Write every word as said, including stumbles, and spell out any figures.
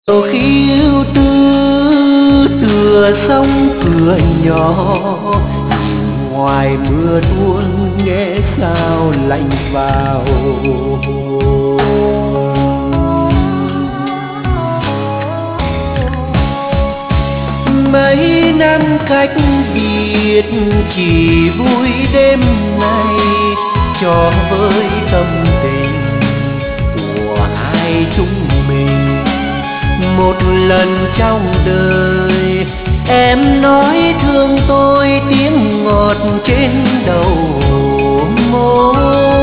Nhiều khi ưu tư tựa sông cửa nhỏ, nhìn ngoài mưa tuôn nghe sao lạnh vào. Mấy năm cách biệt chỉ vui đêm nay, cho với tâm tình của hai chúng mình. Một lần trong đời em nói thương tôi tiếng ngọt trên đầu môi.